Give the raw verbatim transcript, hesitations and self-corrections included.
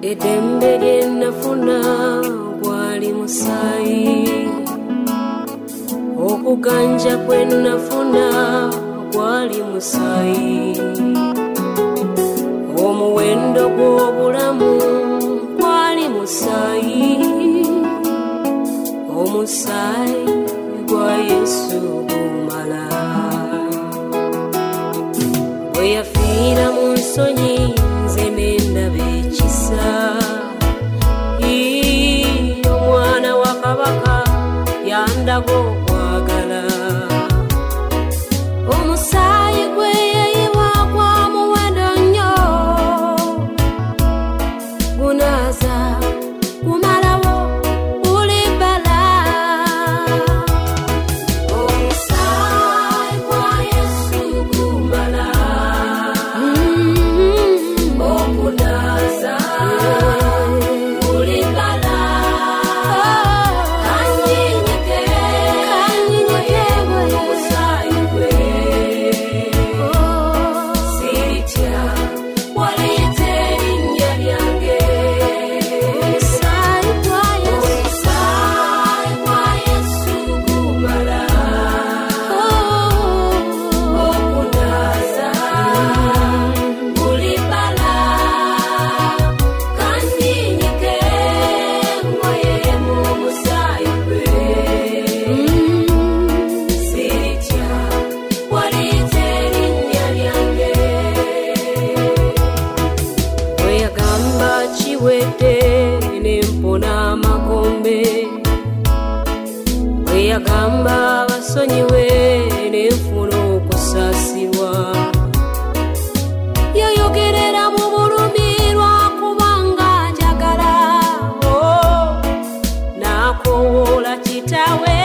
edembe lye nafuna gwali musaayi, okuganja kwe nafuna gwali musaayi, omuwendo gw'obulamu gwali musaayi, omusaayi gwa Yesu gumala. Bwe yafiira mu nsonyi nze ne ndaba ekisa, omwana wa Kabaka yandaga okwagala. Omusaayi gwe yayiwa gwa muwendo nnyo, gunaaza gumalawo buli bbala. Omusaayi gwa Yesu gumala okunaaza buli bbala. Kanyinyike omusaayi gwe, siritya waliita erinnya lyange. Omusaayi gwa Yesu gumala okunaaza buli bbala. Kanyinyike ngoyemu omusaayi gwe, siritya waliita erinnya lyange. Bwe yagamba kiwedde ne mpona amagombe, bwe yagamba basonyiwe ne nfuna okusaasirwa, yayogerera mu bulumi lwakubanga njagala. Oh, n'akoowoola kitaawe